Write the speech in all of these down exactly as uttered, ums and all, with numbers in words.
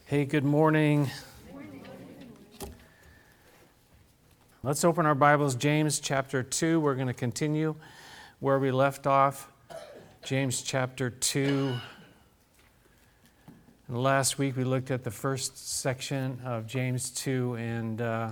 Hey, good morning. Let's open our Bibles, James chapter two. We're going to continue where we left off. James chapter two. And last week we looked at the first section of James two, and uh,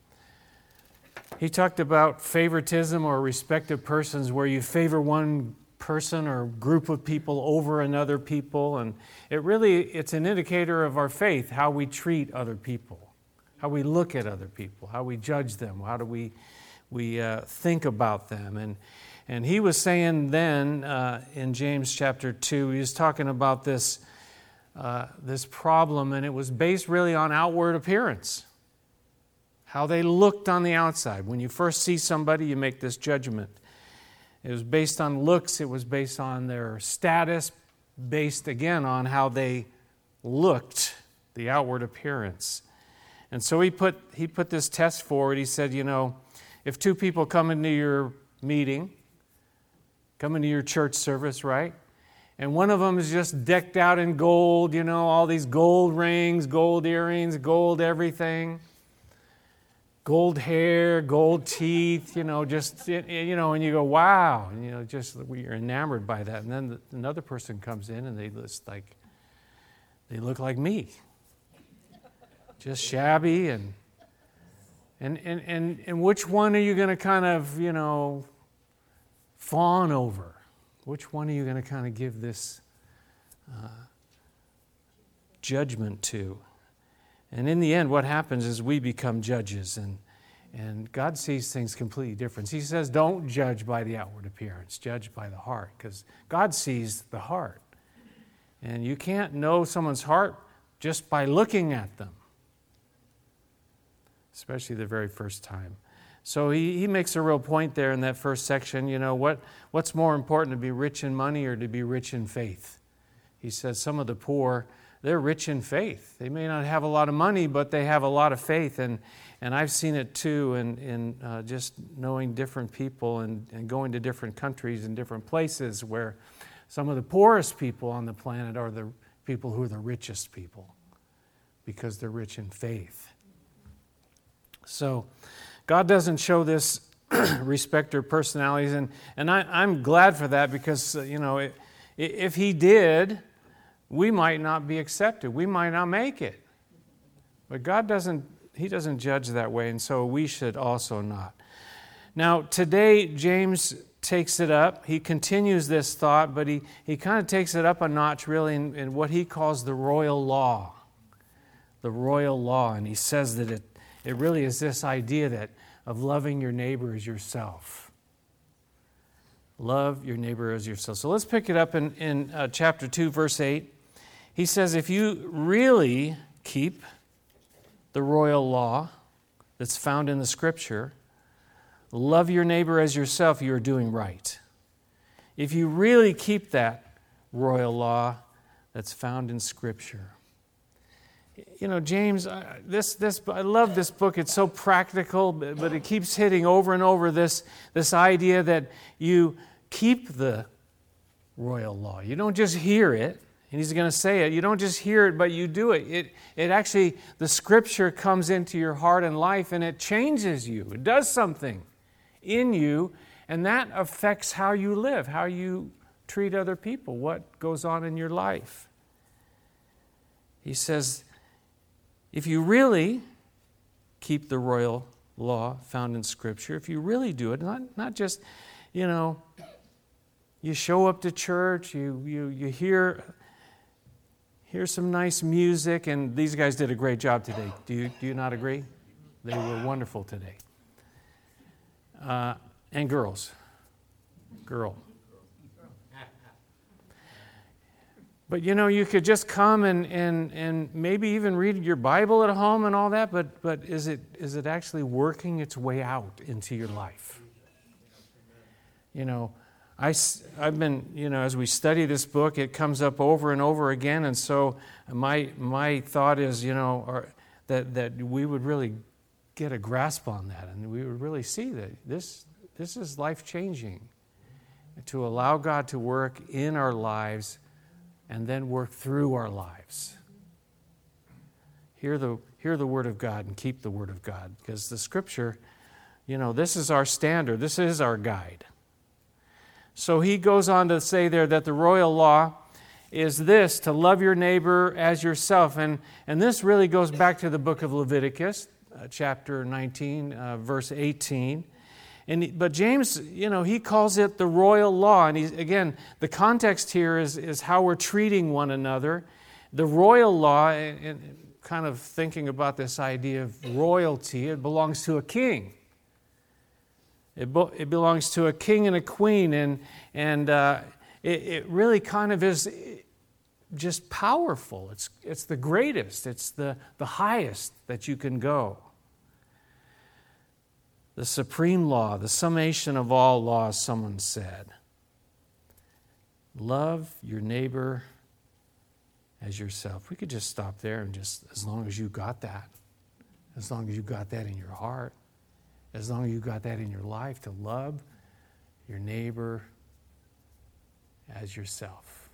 he talked about favoritism or respect of persons, where you favor one person or group of people over another people, and it really it's an indicator of our faith, how we treat other people, how we look at other people, how we judge them, how do we we uh, think about them. And and he was saying then uh, in James chapter two, he was talking about this uh, this problem, and it was based really on outward appearance, how they looked on the outside. When you first see somebody, you make this judgment. It was based on looks. It was based on their status, based again on how they looked, the outward appearance. And so he put he put this test forward. He said, you know, if two people come into your meeting, come into your church service, right? And one of them is just decked out in gold, you know, all these gold rings, gold earrings, gold everything. Gold hair, gold teeth, you know, just, you know, and you go, wow, and, you know, just you're enamored by that. And then the, another person comes in and they just like, they look like me, just shabby, and and and and, and which one are you going to kind of, you know, fawn over? Which one are you going to kind of give this uh, judgment to? And in the end, what happens is we become judges, and, and God sees things completely different. He says, don't judge by the outward appearance, judge by the heart, because God sees the heart. And you can't know someone's heart just by looking at them, especially the very first time. So he, he makes a real point there in that first section, you know, what what's more important, to be rich in money or to be rich in faith? He says some of the poor, they're rich in faith. They may not have a lot of money, but they have a lot of faith. And, and I've seen it too in, in uh, just knowing different people and, and going to different countries and different places, where some of the poorest people on the planet are the people who are the richest people, because they're rich in faith. So God doesn't show this respect or personalities. And, and I, I'm glad for that, because, uh, you know, it, if He did, we might not be accepted. We might not make it. But God doesn't, He doesn't judge that way, and so we should also not. Now, today, James takes it up. He continues this thought, but he, he kind of takes it up a notch, really, in, in what he calls the royal law. The royal law. And he says that it, it really is this idea that of loving your neighbor as yourself. Love your neighbor as yourself. So let's pick it up in, in uh, chapter two, verse eight. He says, if you really keep the royal law that's found in the Scripture, love your neighbor as yourself, you're doing right. If you really keep that royal law that's found in Scripture. You know, James, this this I love this book. It's so practical, but it keeps hitting over and over this, this idea that you keep the royal law. You don't just hear it. And he's going to say it. You don't just hear it, but you do it. It it actually, the Scripture comes into your heart and life, and it changes you. It does something in you, and that affects how you live, how you treat other people, what goes on in your life. He says, if you really keep the royal law found in Scripture, if you really do it, not, not just, you know, you show up to church, you you you hear... Here's some nice music, and these guys did a great job today. Do you do you not agree? They were wonderful today. Uh, and girls. Girl. But you know, you could just come and, and, and maybe even read your Bible at home and all that, but but is it is it actually working its way out into your life? You know, I, I've been, you know, as we study this book, it comes up over and over again, and so my my thought is, you know, or, that that we would really get a grasp on that, and we would really see that this this is life-changing, to allow God to work in our lives and then work through our lives. Hear the, hear the Word of God and keep the Word of God. Because the Scripture, you know, this is our standard. This is our guide. So he goes on to say there that the royal law is this, to love your neighbor as yourself. And, and this really goes back to the book of Leviticus, uh, chapter nineteen, uh, verse eighteen. And, but James, you know, he calls it the royal law. And he's, again, the context here is, is how we're treating one another. The royal law, and, and kind of thinking about this idea of royalty, it belongs to a king. It, bo- it belongs to a king and a queen. And, and uh, it, it really kind of is just powerful. It's, it's the greatest. It's the, the highest that you can go. The supreme law, the summation of all laws, someone said. Love your neighbor as yourself. We could just stop there and just, as long as you got that, as long as you got that in your heart, as long as you got that in your life, to love your neighbor as yourself.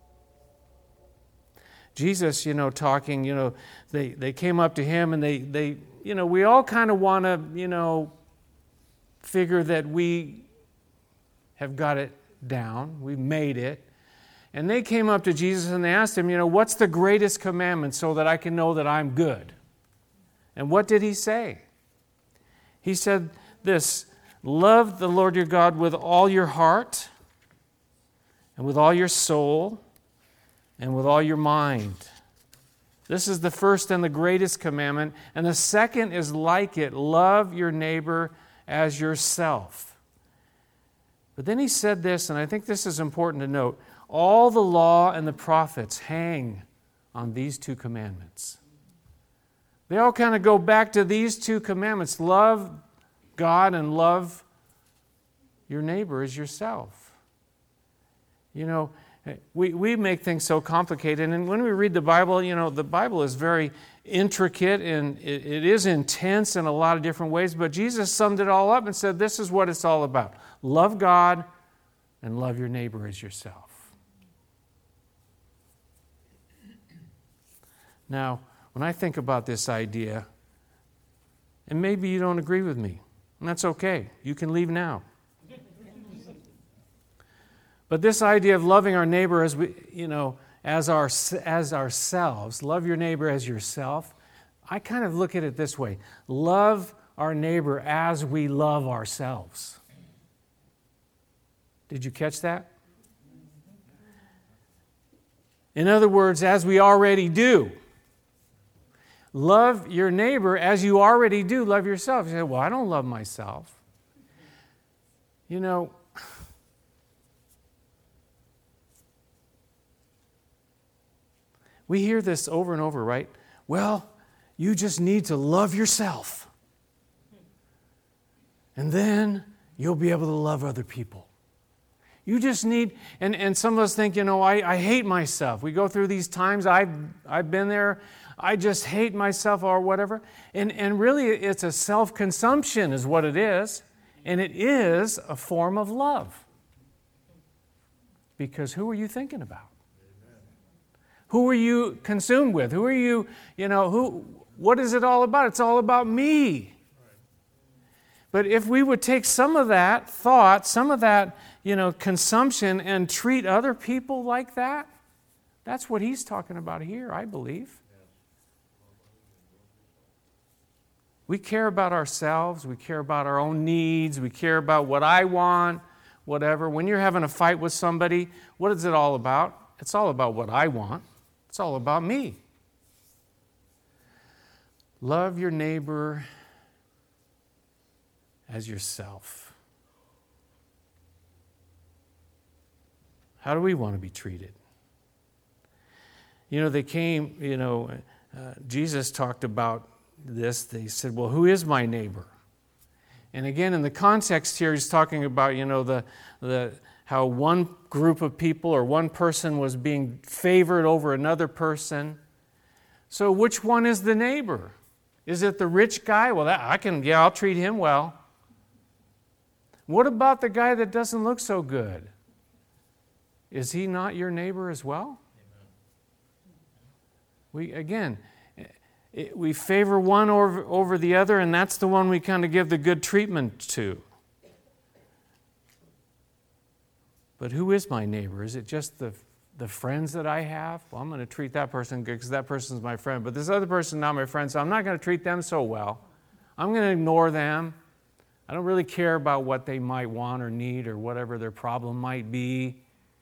Jesus, you know, talking, you know, they, they came up to him and they, they, you know, we all kind of want to, you know, figure that we have got it down, we've made it. And they came up to Jesus and they asked him, you know, what's the greatest commandment so that I can know that I'm good? And what did he say? He said this, love the Lord your God with all your heart and with all your soul and with all your mind. This is the first and the greatest commandment. And the second is like it, love your neighbor as yourself. But then he said this, and I think this is important to note, all the law and the prophets hang on these two commandments. They all kind of go back to these two commandments. Love God and love your neighbor as yourself. You know, we, we make things so complicated, and when we read the Bible, you know, the Bible is very intricate and it, it is intense in a lot of different ways, but Jesus summed it all up and said, this is what it's all about. Love God and love your neighbor as yourself. Now, when I think about this idea, and maybe you don't agree with me, and that's okay. You can leave now. But this idea of loving our neighbor as we, you know, as our as ourselves, love your neighbor as yourself. I kind of look at it this way: love our neighbor as we love ourselves. Did you catch that? In other words, as we already do. Love your neighbor as you already do love yourself. You say, well, I don't love myself. You know, we hear this over and over, right? Well, you just need to love yourself. And then you'll be able to love other people. You just need, and, and some of us think, you know, I, I hate myself. We go through these times, I've, I've been there, I just hate myself or whatever. And, and really it's a self-consumption is what it is. And it is a form of love. Because who are you thinking about? Who are you consumed with? Who are you, you know, who? What is it all about? It's all about me. But if we would take some of that thought, some of that, you know, consumption and treat other people like that, that's what he's talking about here, I believe. We care about ourselves. We care about our own needs. We care about what I want, whatever. When you're having a fight with somebody, what is it all about? It's all about what I want. It's all about me. Love your neighbor as yourself. How do we want to be treated? You know, they came, you know, uh, Jesus talked about this. They said, well, who is my neighbor? And again, in the context here, he's talking about, you know, the the how one group of people or one person was being favored over another person. So which one is the neighbor? Is it the rich guy? Well, that, I can, yeah, I'll treat him well. What about the guy that doesn't look so good? Is he not your neighbor as well? We, again, it, we favor one over, over the other, and that's the one we kind of give the good treatment to. But who is my neighbor? Is it just the, the friends that I have? Well, I'm going to treat that person good because that person's my friend. But this other person's not my friend, so I'm not going to treat them so well. I'm going to ignore them. I don't really care about what they might want or need or whatever their problem might be.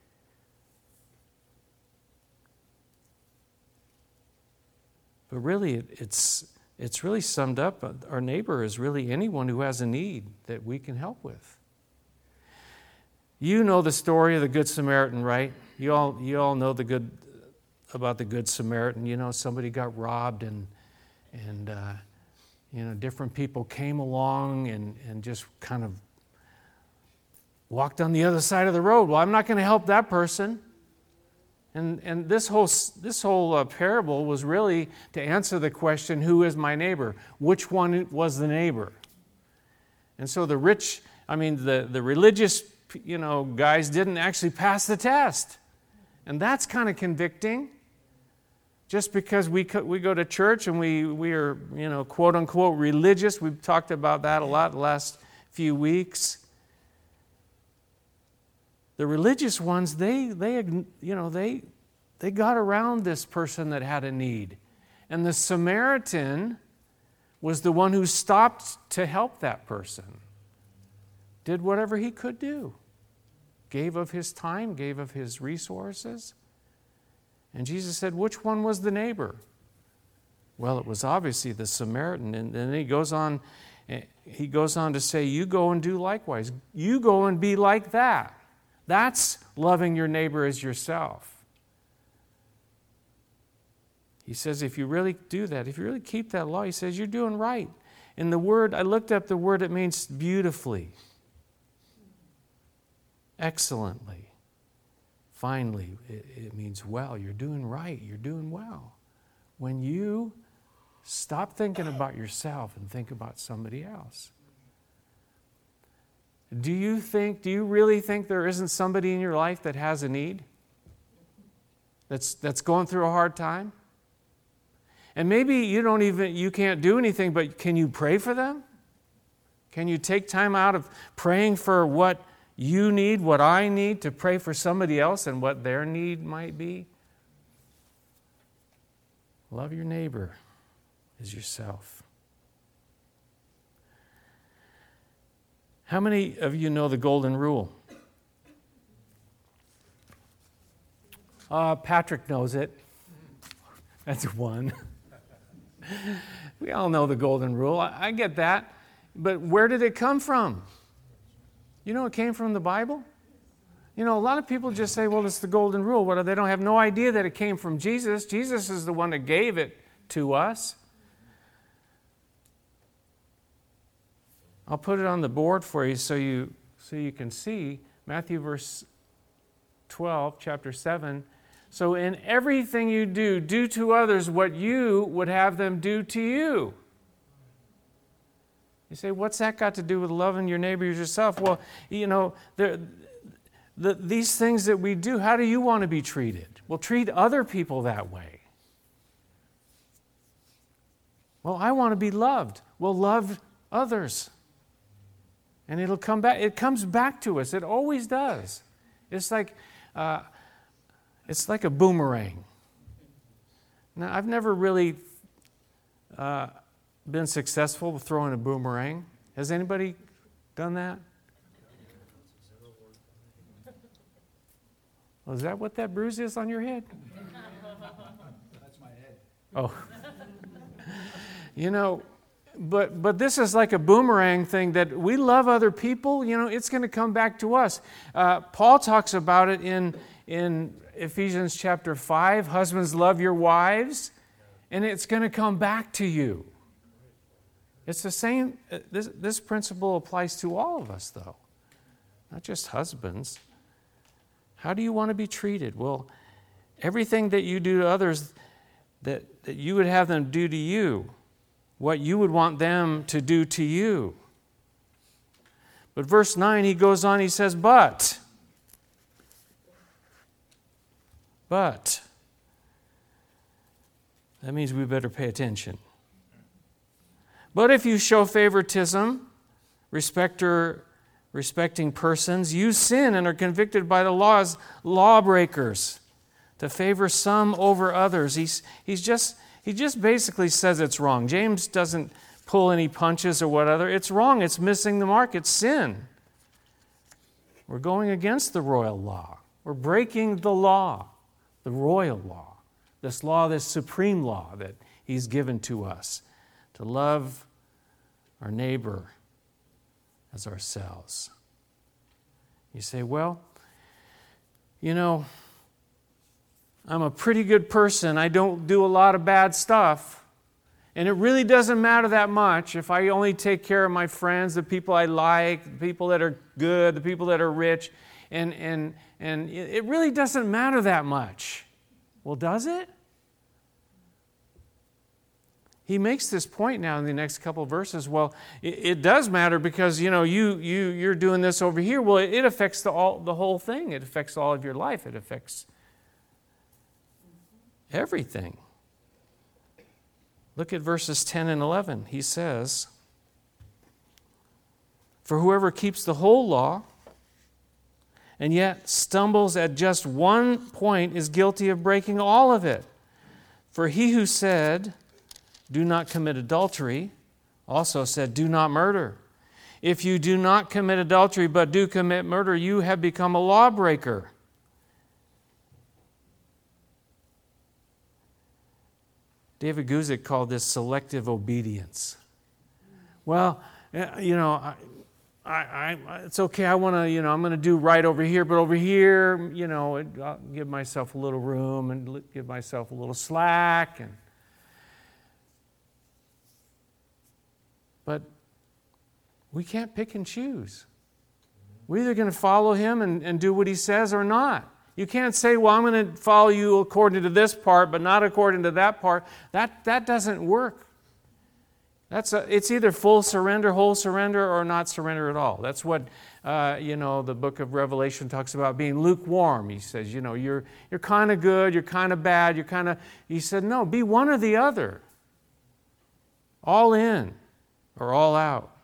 But really, it, it's, it's really summed up. Our neighbor is really anyone who has a need that we can help with. You know the story of the Good Samaritan, right? You all, you all know the good about the Good Samaritan. You know, somebody got robbed and, and uh, you know, different people came along and, and just kind of walked on the other side of the road. Well, I'm not going to help that person. And, and this whole, this whole uh, parable was really to answer the question, who is my neighbor? Which one was the neighbor? And so the rich, I mean, the, the religious, you know, guys didn't actually pass the test. And that's kind of convicting. Just because we co- we go to church and we, we are, you know, quote unquote religious, we've talked about that a lot the last few weeks. The religious ones, they they you know they they got around this person that had a need, and the Samaritan was the one who stopped to help that person. Did whatever he could do, gave of his time, gave of his resources. And Jesus said, which one was the neighbor? Well, it was obviously the Samaritan. And then he goes on, he goes on to say, you go and do likewise. You go and be like that. That's loving your neighbor as yourself. He says, if you really do that, if you really keep that law, he says, you're doing right. And the word, I looked up the word, it means beautifully, excellently. Finally, it, it means well. You're doing right. You're doing well. When you stop thinking about yourself and think about somebody else. Do you think, do you really think there isn't somebody in your life that has a need? That's, that's going through a hard time? And maybe you don't even, you can't do anything, but can you pray for them? Can you take time out of praying for what you need, what I need, to pray for somebody else and what their need might be? Love your neighbor as yourself. How many of you know the golden rule? Uh, Patrick knows it. That's one. We all know the golden rule. I, I get that. But where did it come from? You know it came from the Bible? You know, a lot of people just say, well, it's the golden rule. Well, they don't have no idea that it came from Jesus. Jesus is the one that gave it to us. I'll put it on the board for you so you so you can see. Matthew verse twelve, chapter seven. So in everything you do, do to others what you would have them do to you. You say, what's that got to do with loving your neighbor as yourself? Well, you know, the, the, these things that we do, how do you want to be treated? Well, treat other people that way. Well, I want to be loved. Well, love others. And it'll come back. It comes back to us. It always does. It's like, uh, it's like a boomerang. Now, I've never really uh, been successful with throwing a boomerang. Has anybody done that? Oh, is that what that bruise is on your head? That's my head. Oh. You know, but but this is like a boomerang thing that we love other people, you know, it's going to come back to us. Uh, Paul talks about it in, in Ephesians chapter five. Husbands, love your wives, and it's going to come back to you. It's the same, this, this principle applies to all of us, though, not just husbands. How do you want to be treated? Well, everything that you do to others, that, that you would have them do to you, what you would want them to do to you. But verse nine, he goes on, he says, but, but, That means we better pay attention. But if you show favoritism, respecter, respecting persons, you sin and are convicted by the laws, lawbreakers, to favor some over others. He's, he's just, he just basically says it's wrong. James doesn't pull any punches or whatever. It's wrong. It's missing the mark. It's sin. We're going against the royal law. We're breaking the law, the royal law, this law, this supreme law that he's given to us, to love our neighbor as ourselves. You say, well, you know, I'm a pretty good person. I don't do a lot of bad stuff. And it really doesn't matter that much if I only take care of my friends, the people I like, the people that are good, the people that are rich. And, and, and it really doesn't matter that much. Well, does it? He makes this point now in the next couple of verses. Well, it, it does matter because, you know, you, you, you're doing this over here. Well, it, it affects the, all, the whole thing. It affects all of your life. It affects everything. Look at verses ten and eleven. He says, "For whoever keeps the whole law and yet stumbles at just one point is guilty of breaking all of it. For he who said, 'Do not commit adultery,' also said, 'Do not murder.' If you do not commit adultery but do commit murder, you have become a lawbreaker." David Guzik called this selective obedience. Well, you know, I, I, I, it's okay. I want to, you know, I'm going to do right over here, but over here, you know, I'll give myself a little room and give myself a little slack. And but we can't pick and choose. We're either going to follow him and, and do what he says or not. You can't say, well, I'm going to follow you according to this part, but not according to that part. That, that doesn't work. That's a, it's either full surrender, whole surrender, or not surrender at all. That's what, uh, you know, the book of Revelation talks about being lukewarm. He says, you know, you're, you're kind of good, you're kind of bad, you're kind of... He said, no, be one or the other. All in or all out.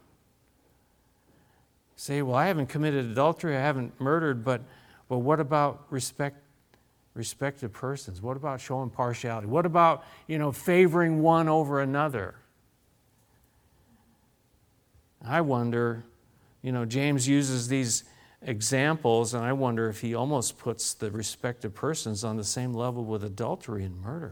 Say, well, I haven't committed adultery, I haven't murdered, but... But what about respect, respected persons? What about showing partiality? What about, you know, favoring one over another? I wonder, you know, James uses these examples, and I wonder if he almost puts the respected persons on the same level with adultery and murder.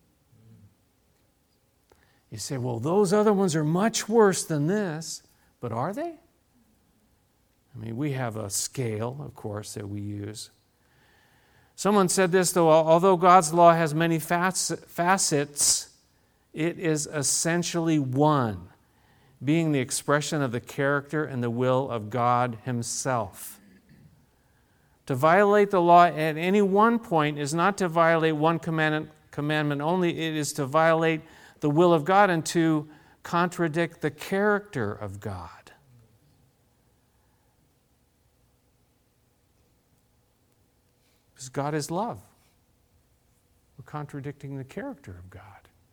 You say, well, those other ones are much worse than this, but are they? I mean, we have a scale, of course, that we use. Someone said this, though, although God's law has many facets, it is essentially one, being the expression of the character and the will of God Himself. To violate the law at any one point is not to violate one commandment, commandment only, it is to violate the will of God and to contradict the character of God. Because God is love. We're contradicting the character of God.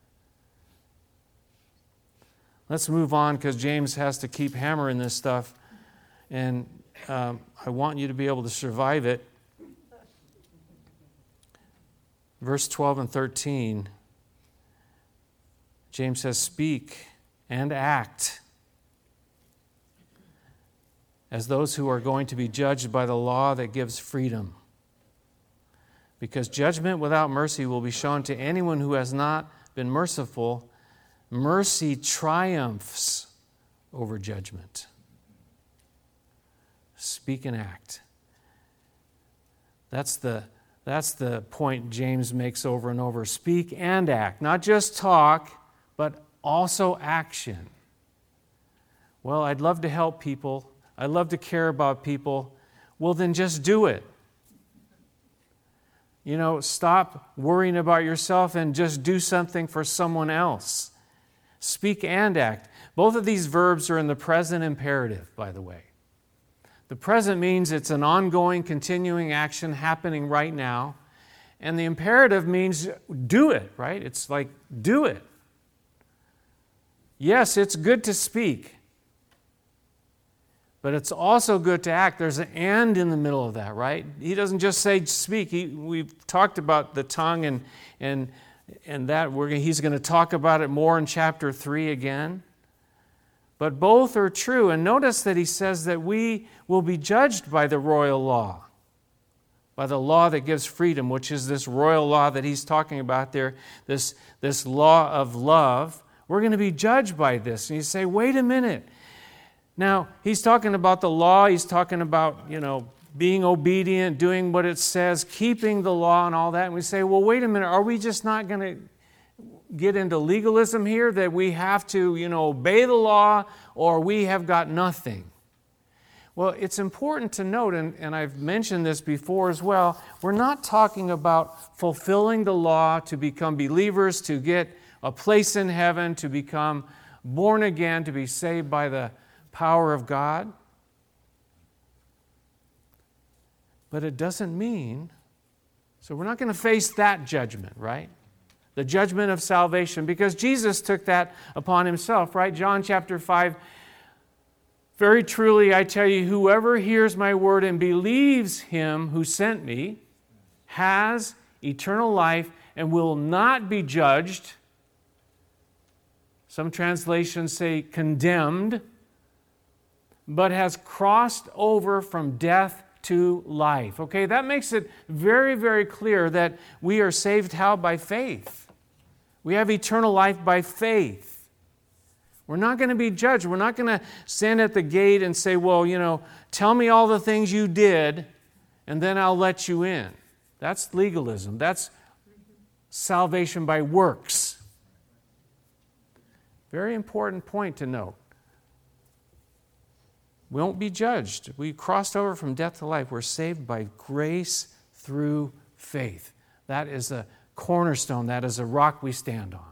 Let's move on because James has to keep hammering this stuff. And um, I want you to be able to survive it. Verse twelve and thirteen. James says, "Speak and act as those who are going to be judged by the law that gives freedom. Because judgment without mercy will be shown to anyone who has not been merciful. Mercy triumphs over judgment." Speak and act. That's the, that's the point James makes over and over. Speak and act. Not just talk, but also action. Well, I'd love to help people. I'd love to care about people. Well, then just do it. You know, stop worrying about yourself and just do something for someone else. Speak and act. Both of these verbs are in the present imperative, by the way. The present means it's an ongoing, continuing action happening right now. And the imperative means do it, right? It's like, do it. Yes, it's good to speak, but it's also good to act. There's an and in the middle of that, right? He doesn't just say speak. He, we've talked about the tongue and and and that we're, he's going to talk about it more in chapter three again. But both are true. And notice that he says that we will be judged by the royal law, by the law that gives freedom, which is this royal law that he's talking about there, this, this law of love. We're going to be judged by this. And you say, wait a minute. Now, he's talking about the law. He's talking about, you know, being obedient, doing what it says, keeping the law and all that. And we say, well, wait a minute. Are we just not going to get into legalism here, that we have to, you know, obey the law, or we have got nothing? Well, it's important to note, and, and I've mentioned this before as well, we're not talking about fulfilling the law to become believers, to get a place in heaven, to become born again, to be saved by the power of God. But it doesn't mean, so we're not going to face that judgment, right? The judgment of salvation, because Jesus took that upon himself, right? John chapter five, very truly I tell you, whoever hears my word and believes him who sent me has eternal life and will not be judged. Some translations say condemned, but has crossed over from death to life. Okay, that makes it very, very clear that we are saved how? By faith. We have eternal life by faith. We're not going to be judged. We're not going to stand at the gate and say, well, you know, tell me all the things you did and then I'll let you in. That's legalism. That's salvation by works. Very important point to note. We won't be judged. We crossed over from death to life. We're saved by grace through faith. That is a cornerstone. That is a rock we stand on.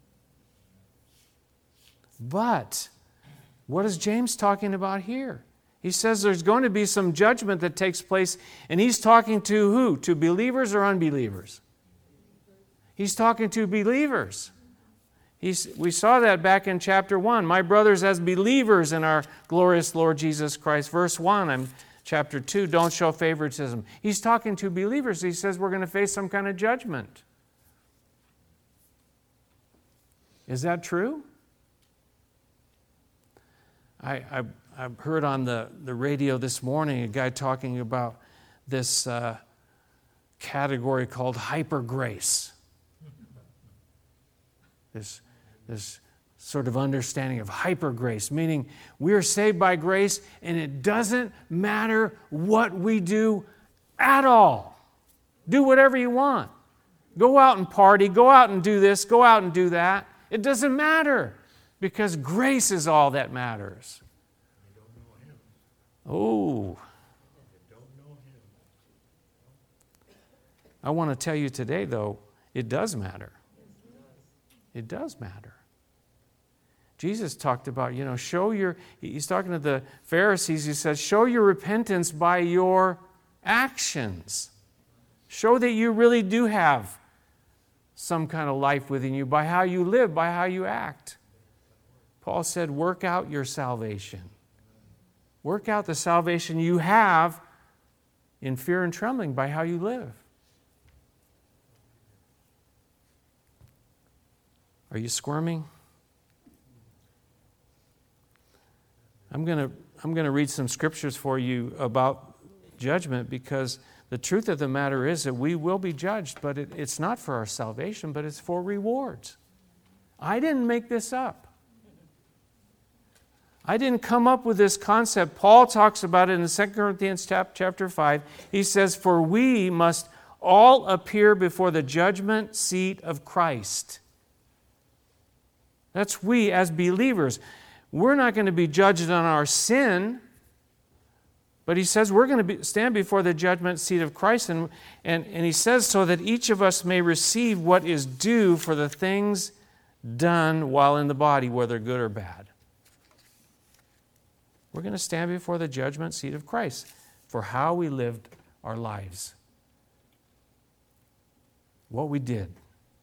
But what is James talking about here? He says there's going to be some judgment that takes place, and he's talking to who? To believers or unbelievers? He's talking to believers. He's, we saw that back in chapter one. My brothers, as believers in our glorious Lord Jesus Christ. Verse one, I'm chapter two, don't show favoritism. He's talking to believers. He says we're going to face some kind of judgment. Is that true? I, I, I heard on the, the radio this morning a guy talking about this uh, category called hyper grace. This, this sort of understanding of hyper grace, meaning we are saved by grace and it doesn't matter what we do at all. Do whatever you want. Go out and party, go out and do this, go out and do that. It doesn't matter because grace is all that matters. Oh. I want to tell you today, though, it does matter. It does matter. Jesus talked about, you know, show your, he's talking to the Pharisees, he says, show your repentance by your actions. Show that you really do have some kind of life within you by how you live, by how you act. Paul said, work out your salvation. Work out the salvation you have in fear and trembling by how you live. Are you squirming? I'm going to I'm going to read some scriptures for you about judgment, because the truth of the matter is that we will be judged, but it, it's not for our salvation, but it's for rewards. I didn't make this up. I didn't come up with this concept. Paul talks about it in Second Corinthians chapter five. He says, for we must all appear before the judgment seat of Christ. That's we as believers. We're not going to be judged on our sin, but he says we're going to be, stand before the judgment seat of Christ. And, and, and he says so that each of us may receive what is due for the things done while in the body, whether good or bad. We're going to stand before the judgment seat of Christ for how we lived our lives. what we did.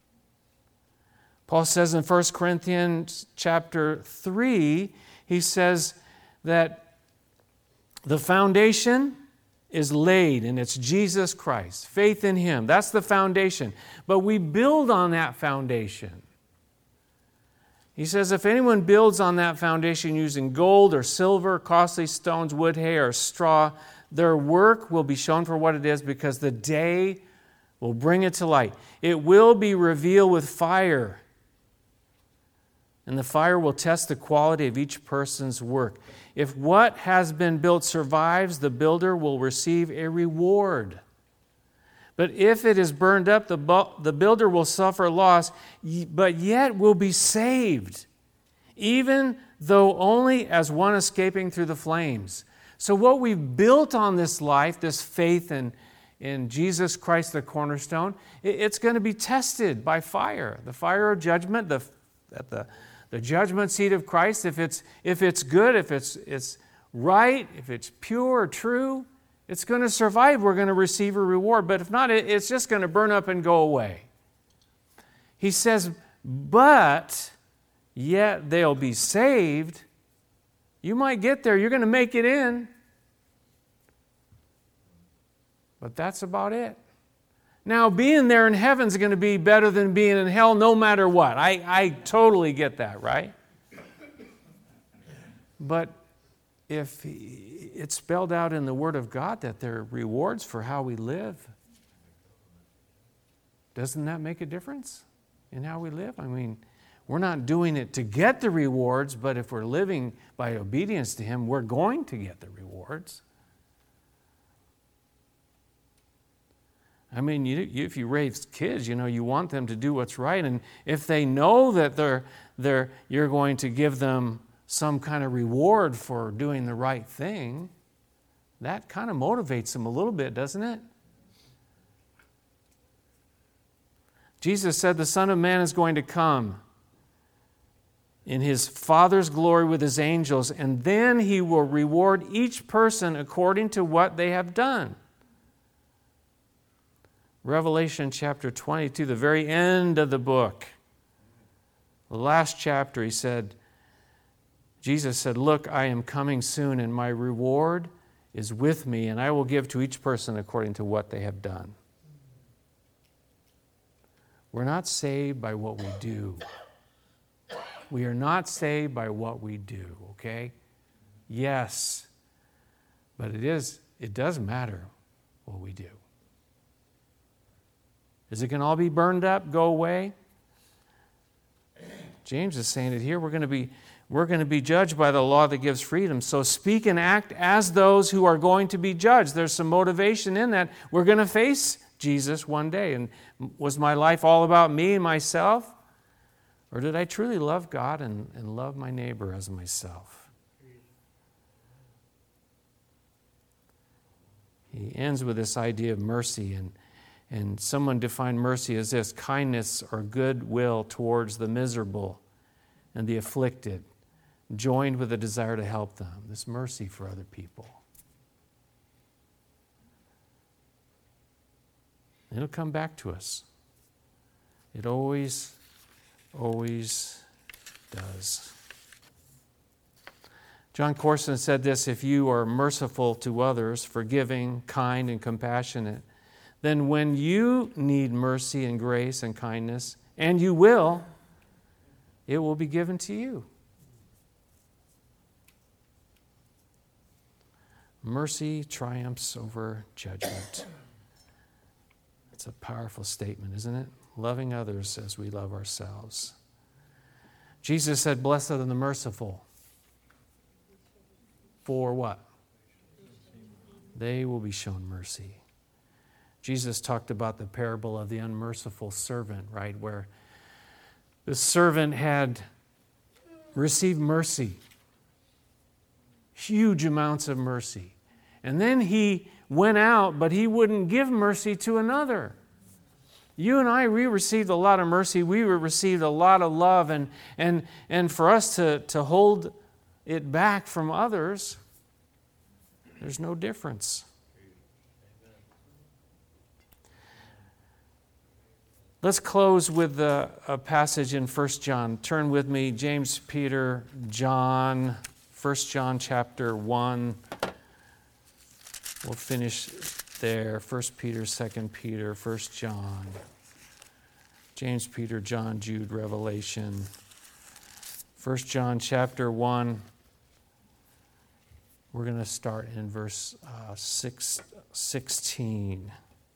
Paul says in First Corinthians chapter three, he says that the foundation is laid, and it's Jesus Christ. Faith in Him. That's the foundation. But we build on that foundation. He says, if anyone builds on that foundation using gold or silver, costly stones, wood, hay, or straw, their work will be shown for what it is, because the day will bring it to light. It will be revealed with fire, and the fire will test the quality of each person's work. If what has been built survives, the builder will receive a reward. But if it is burned up, the, bu- the builder will suffer loss, but yet will be saved, even though only as one escaping through the flames. So what we've built on this life, this faith in, in Jesus Christ the cornerstone, it, it's going to be tested by fire. The fire of judgment, the, at the, the judgment seat of Christ. If it's, if it's good, if it's, it's right, if it's pure, true, it's going to survive. We're going to receive a reward. But if not, it's just going to burn up and go away. He says, but yet they'll be saved. You might get there. You're going to make it in. But that's about it. Now, being there in heaven is going to be better than being in hell no matter what. I, I totally get that, right? But if it's spelled out in the Word of God that there are rewards for how we live, doesn't that make a difference in how we live? I mean, we're not doing it to get the rewards, but if we're living by obedience to Him, we're going to get the rewards. I mean, you, you, if you raise kids, you know, you want them to do what's right, and if they know that they're, they're, you're going to give them some kind of reward for doing the right thing, that kind of motivates them a little bit, doesn't it? Jesus said the Son of Man is going to come in His Father's glory with His angels, and then He will reward each person according to what they have done. Revelation chapter twenty-two, the very end of the book, the last chapter, He said, Jesus said, look, I am coming soon, and my reward is with me, and I will give to each person according to what they have done. We're not saved by what we do. We are not saved by what we do, okay? Yes, but it is, it does matter what we do. Is it going to all be burned up, go away? James is saying it here. We're going to be We're going to be judged by the law that gives freedom. So speak and act as those who are going to be judged. There's some motivation in that. We're going to face Jesus one day. And was my life all about me and myself? Or did I truly love God and, and love my neighbor as myself? He ends with this idea of mercy. And, and someone defined mercy as this: kindness or goodwill towards the miserable and the afflicted, joined with a desire to help them. This mercy for other people. It'll come back to us. It always, always does. John Corson said this: if you are merciful to others, forgiving, kind, and compassionate, then when you need mercy and grace and kindness, and you will, it will be given to you. Mercy triumphs over judgment. It's a powerful statement, isn't it? Loving others as we love ourselves. Jesus said, blessed are the merciful. For what? They will be shown mercy. Jesus talked about the parable of the unmerciful servant, right? Where the servant had received mercy, huge amounts of mercy. And then he went out, but he wouldn't give mercy to another. You and I, we received a lot of mercy. We received a lot of love. And, and, and for us to, to hold it back from others, there's no difference. Let's close with a, a passage in First John. Turn with me, James, Peter, John, First John chapter one. We'll finish there. First Peter, Second Peter, First John. James, Peter, John, Jude, Revelation. First John chapter one. We're going to start in verse uh, six, sixteen.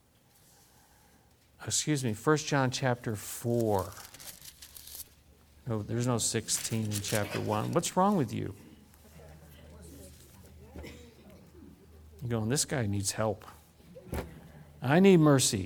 Excuse me, First John chapter four. No, there's no sixteen in chapter one. What's wrong with you? You're going, this guy needs help. I need mercy.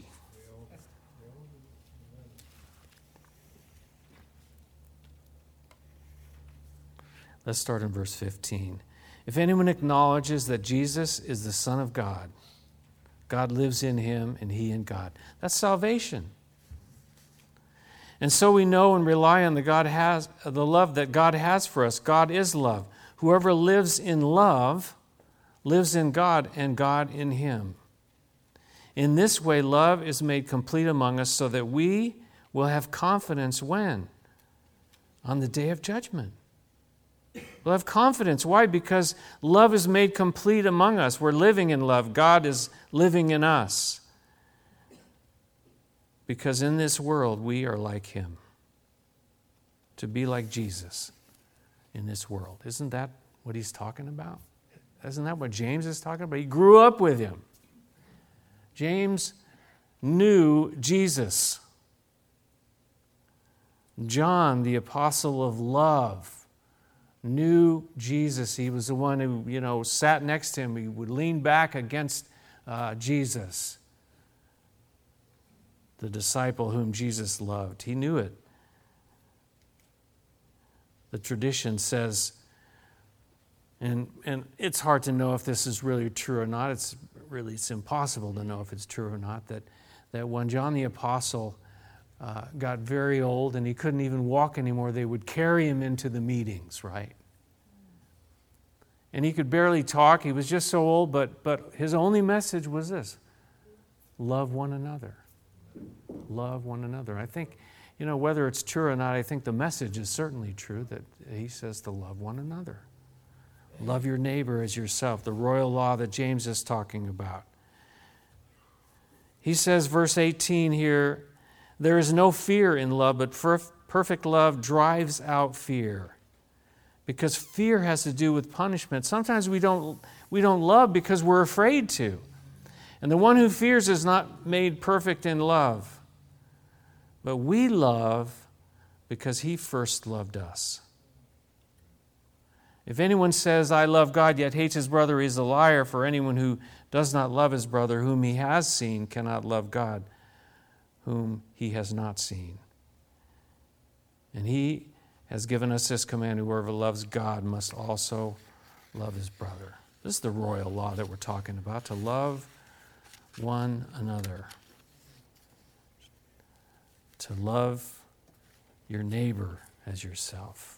Let's start in verse fifteen. If anyone acknowledges that Jesus is the Son of God, God lives in him and he in God. That's salvation. And so we know and rely on the God has the love that God has for us. God is love. Whoever lives in love lives in God and God in him. In this way, love is made complete among us so that we will have confidence when? On the day of judgment. We'll have confidence. Why? Because love is made complete among us. We're living in love. God is living in us. Because in this world, we are like him. To be like Jesus in this world. Isn't that what he's talking about? Isn't that what James is talking about? He grew up with him. James knew Jesus. John, the apostle of love, knew Jesus. He was the one who, you know, sat next to him. He would lean back against uh, Jesus, the disciple whom Jesus loved. He knew it. The tradition says, and, and it's hard to know if this is really true or not. It's really it's impossible to know if it's true or not, that, that when John the Apostle uh, got very old and he couldn't even walk anymore, they would carry him into the meetings, right? And he could barely talk. He was just so old, but, but his only message was this: love one another. Love one another. I think, you know, whether it's true or not, I think the message is certainly true that he says to love one another. Love your neighbor as yourself, the royal law that James is talking about. He says, verse eighteen here, there is no fear in love, but perf- perfect love drives out fear. Because fear has to do with punishment. Sometimes we don't, we don't love because we're afraid to. And the one who fears is not made perfect in love. But we love because he first loved us. If anyone says, I love God, yet hates his brother, he is a liar. For anyone who does not love his brother, whom he has seen, cannot love God, whom he has not seen. And he has given us this command: whoever loves God must also love his brother. This is the royal law that we're talking about, to love one another. To love your neighbor as yourself.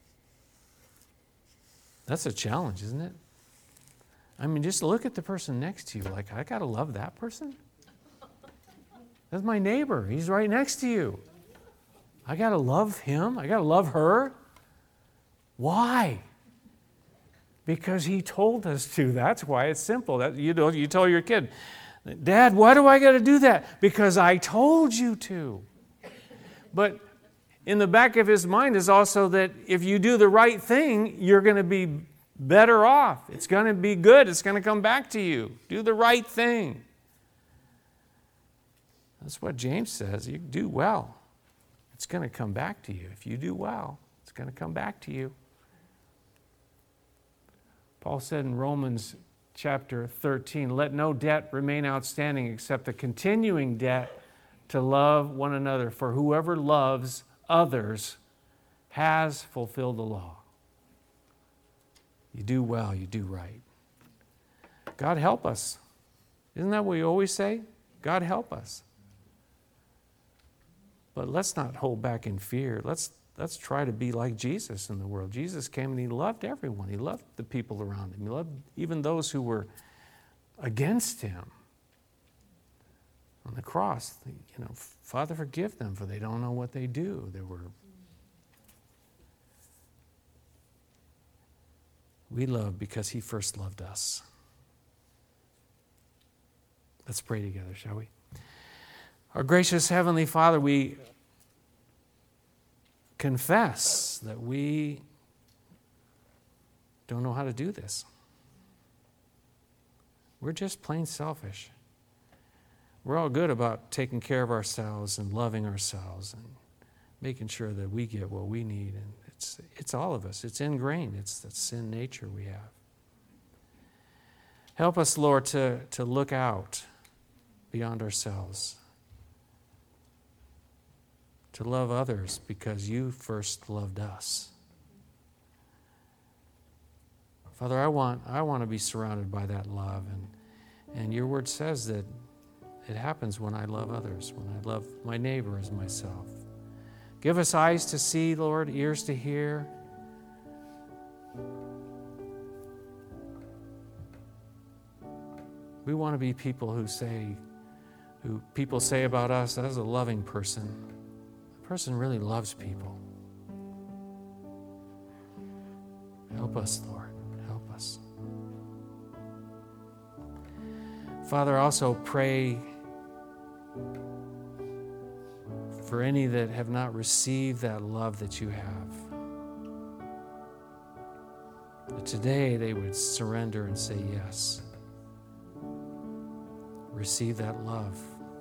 That's a challenge, isn't it? I mean, just look at the person next to you like, I got to love that person? That's my neighbor. He's right next to you. I got to love him. I got to love her. Why? Because he told us to. That's why it's simple. That, you know, you tell your kid, Dad, why do I got to do that? Because I told you to. But in the back of his mind is also that if you do the right thing, you're going to be better off. It's going to be good. It's going to come back to you. Do the right thing. That's what James says. You do well. It's going to come back to you. If you do well, it's going to come back to you. Paul said in Romans chapter thirteen, let no debt remain outstanding except the continuing debt to love one another. For whoever loves others has fulfilled the law. You do well, you do right. God help us. Isn't that what we always say? God help us. But let's not hold back in fear. Let's, let's try to be like Jesus in the world. Jesus came and he loved everyone. He loved the people around him. He loved even those who were against him. on the cross, you know, Father, forgive them, for they don't know what they do. There were we love because he first loved us. Let's pray together, shall we? Our gracious Heavenly Father, we confess that we don't know how to do this. We're just plain selfish. We're all good about taking care of ourselves and loving ourselves and making sure that we get what we need. And it's it's all of us. It's ingrained. It's the sin nature we have. Help us, Lord, to, to look out beyond ourselves, to love others because you first loved us. Father, I want I want to be surrounded by that love, and and your word says that it happens when I love others, when I love my neighbor as myself. Give us eyes to see, Lord, ears to hear. We want to be people who say, who people say about us, that is a loving person. The person really loves people. Help us, Lord. Help us. Father, I also pray for any that have not received that love that you have. That today they would surrender and say yes. Receive that love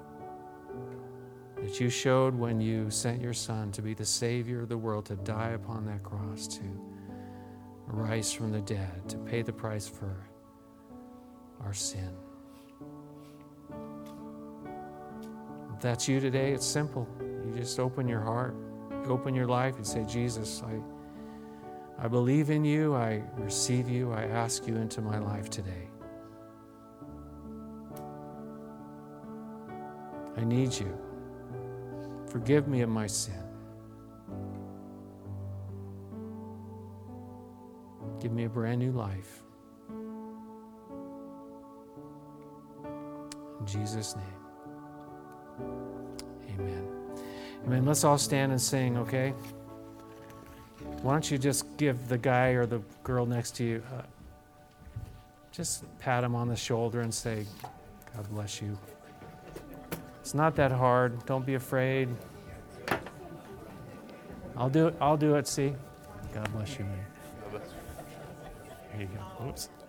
that you showed when you sent your Son to be the Savior of the world, to die upon that cross, to rise from the dead, to pay the price for our sin. If that's you today, it's simple. You just open your heart, you open your life, and say, Jesus, I, I believe in you, I receive you, I ask you into my life today. I need you. Forgive me of my sin. Give me a brand new life. In Jesus' name, amen. Amen. Let's all stand and sing, okay? Why don't you just give the guy or the girl next to you, uh, just pat him on the shoulder and say, God bless you. It's not that hard. Don't be afraid. I'll do it. I'll do it. See? God bless you, man. Here you go. Oops.